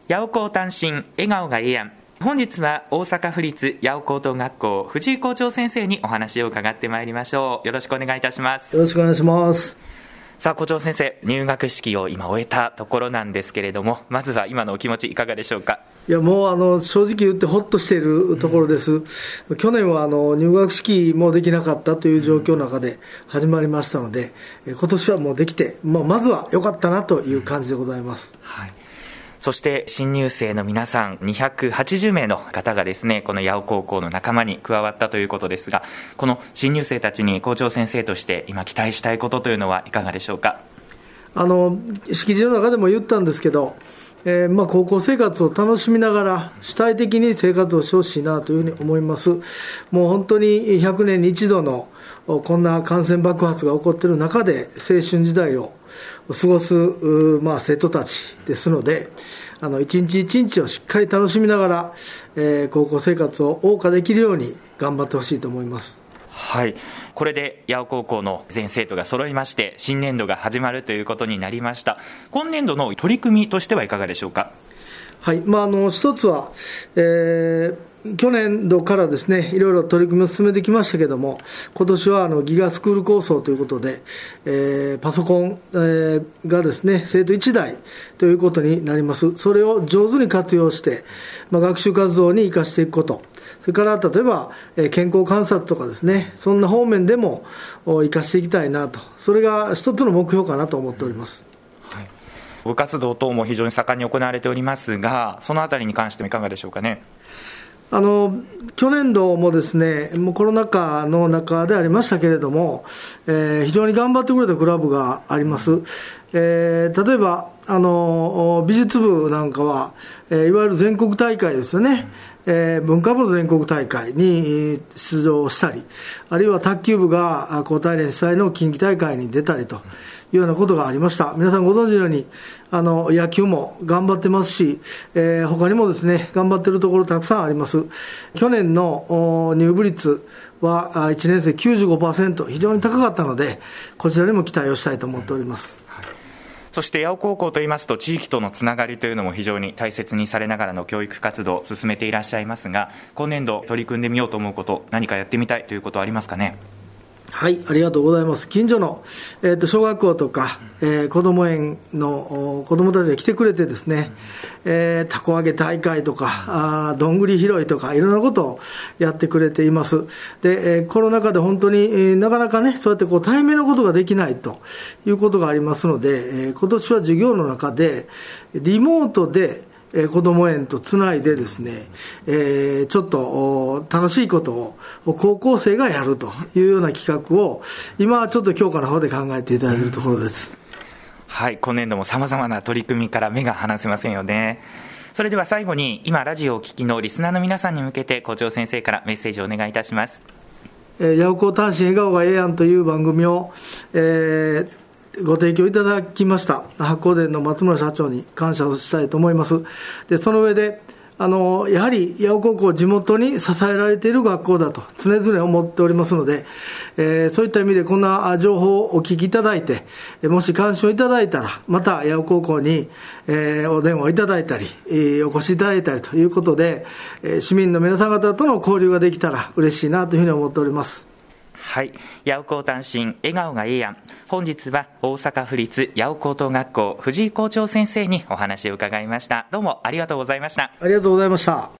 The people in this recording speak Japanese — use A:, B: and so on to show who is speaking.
A: 八尾校単身笑顔がええやん。本日は大阪府立八尾高等学校藤井校長先生にお話を伺ってまいりましょう。よろしくお願いいたします。
B: よろしくお願いします。
A: さあ校長先生、入学式を今終えたところなんですけれども、まずは今のお気持ちいかがでしょうか。
B: いやもう正直言ってほっとしているところです、去年は入学式もできなかったという状況の中で始まりましたので、今年はもうできて、まずは良かったなという感じでございます、
A: はい。そして新入生の皆さん280名の方がですね、この八尾高校の仲間に加わったということですが、この新入生たちに校長先生として今期待したいことというのはいかがでしょうか。
B: 式辞の中でも言ったんですけど、高校生活を楽しみながら主体的に生活をしてほしいなというふうに思います。もう本当に100年に一度のこんな感染爆発が起こっている中で青春時代を過ごす、生徒たちですので、一日一日をしっかり楽しみながら、高校生活を謳歌できるように頑張ってほしいと思います。
A: はい、これで八尾高校の全生徒が揃いまして新年度が始まるということになりました。今年度の取り組みとしてはいかがでしょうか。
B: はい、一つは、去年度からですね、いろいろ取り組みを進めてきましたけれども、今年はギガスクール構想ということで、パソコン、がですね、生徒1台ということになります。それを上手に活用して、学習活動に生かしていくこと、それから例えば、健康観察とかですね、そんな方面でも生かしていきたいなと、それが一つの目標かなと思っております。
A: はい、部活動等も非常に盛んに行われておりますが、そのあたりに関してもいかがでしょうかね。
B: 去年度もですね、もうコロナ禍の中でありましたけれども、非常に頑張ってくれたクラブがあります。例えば美術部なんかは、いわゆる全国大会ですよね、文化部の全国大会に出場したり、あるいは卓球部が高体連主催の近畿大会に出たりというようなことがありました。皆さんご存知のように野球も頑張ってますし、他にもですね頑張っているところたくさんあります。去年の入部率は1年生 95%、 非常に高かったので、こちらにも期待をしたいと思っております。
A: そして八尾高校といいますと、地域とのつながりというのも非常に大切にされながらの教育活動を進めていらっしゃいますが、今年度取り組んでみようと思うこと、何かやってみたいということはありますかね。
B: はい、ありがとうございます。近所の、小学校とか、子ども園の子どもたちが来てくれてですね、たこ揚げ大会とかどんぐり拾いとかいろんなことをやってくれています。で、コロナ禍で本当に、なかなかねそうやって対面のことができないということがありますので、今年は授業の中でリモートで子ども園とつないでですね、ちょっと楽しいことを高校生がやるというような企画を今ちょっと教科の方で考えていただいているところです。
A: はい、今年度もさまざまな取り組みから目が離せませんよね。それでは最後に今ラジオをお聞きのリスナーの皆さんに向けて校長先生からメッセージをお願いいたします。
B: 八尾校単身笑顔がええやんという番組を、ご提供いただきました八甲田の松村社長に感謝をしたいと思います。でその上でやはり八尾高校地元に支えられている学校だと常々思っておりますので、そういった意味でこんな情報をお聞きいただいて、もし関心をいただいたらまた八尾高校に、お電話いただいたり、お越しいただいたりということで、市民の皆さん方との交流ができたら嬉しいなというふうに思っております。
A: はい、八尾校単身笑顔がええやん。本日は大阪府立八尾高等学校藤井校長先生にお話を伺いました。どうもありがとうございました。
B: ありがとうございました。